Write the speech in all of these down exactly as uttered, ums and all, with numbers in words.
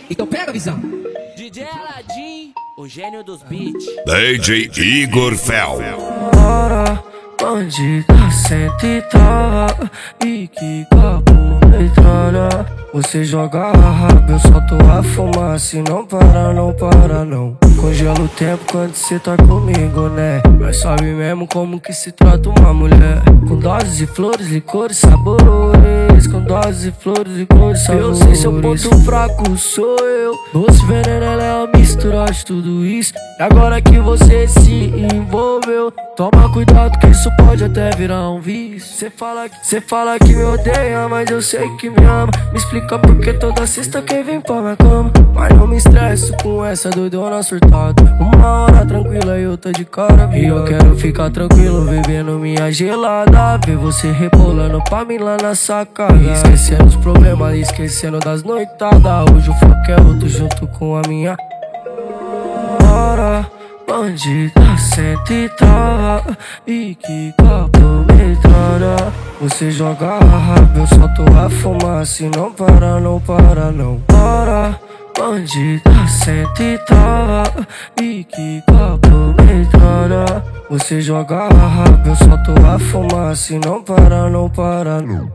Então pega a visão. D J Aladim, o gênio dos beats. D J Igor Fel. Bora, bandida, senta e trava. E que papo metralha. Você joga rápido, eu solto a fumaça e não para, não para não. Congela o tempo quando cê tá comigo, né? Mas sabe mesmo como que se trata uma mulher. Com doses de flores, licores, sabores. Com doses de flores, licores, sabores. Eu sei seu ponto fraco, sou eu. Doce veneno, ela é a mistura de tudo isso. E agora que você se envolveu, toma cuidado que isso pode até virar um vício. Cê fala, cê fala que me odeia, mas eu sei que me ama. Me explica porque toda sexta quem vem pra minha cama. Mas não me estresso com essa doidona surtada. Uma hora tranquila e outra de cara. E eu quero ficar tranquilo bebendo minha gelada. Ver você rebolando pra mim lá na sacada. Esquecendo os problemas, esquecendo das noitadas. Hoje o foco é outro junto com a minha. Bora, bandida, senta e trava. E que papo metralha. Você joga rápido, eu solto a fumaça e não para, não para não. Bora, bandida, senta e trava. E que papo metralha. Você joga rápido, eu solto a fumaça e não para, não para não.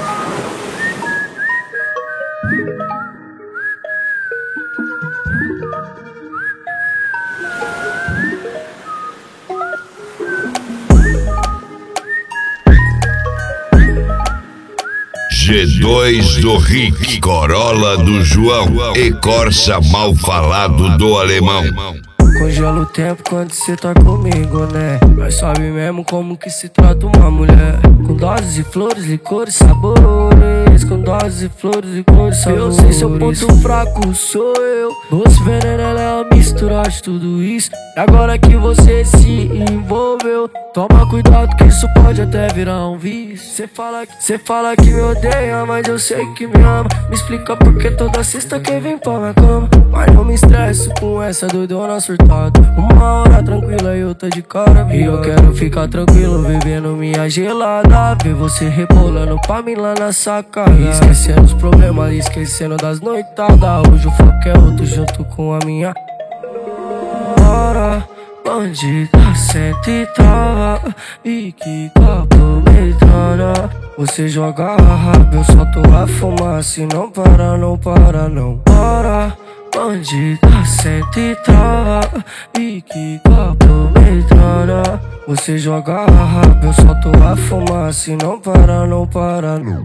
G dois do Rick, Corolla do João e Corsa mal falado do alemão. Congela o tempo quando cê tá comigo, né? Mas sabe mesmo como que se trata uma mulher. Com doses de flores, licores, sabores. Com doses de flores, licores, sabores. Eu sei seu ponto fraco, sou eu. Doce veneno, ela é a mistura de tudo isso. E agora que você se envolveu, toma cuidado que isso pode até virar um vício. Cê fala, cê fala que me odeia, mas eu sei que me ama. Me explica porque toda sexta quem vem pra minha cama. Mas não me estresso com essa doidona surtada. Uma hora tranquila e outra de cara. E eu quero ficar tranquilo bebendo minha gelada. Ver você rebolando pra mim lá na sacada. Esquecendo os problemas, esquecendo das noitadas. Hoje o foco é outro junto com a minha. Bora, bandida, senta e trava. E que papo metralha. Você joga rápido, eu solto a fumaça e não para, não para não. Bora, bandida, senta e trava. E que papo metralha. Você joga rápido, eu solto a fumaça e não para, não para não.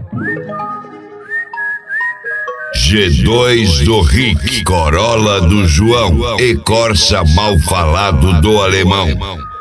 G dois do Rick, Corolla do João e Corsa mal falado do alemão.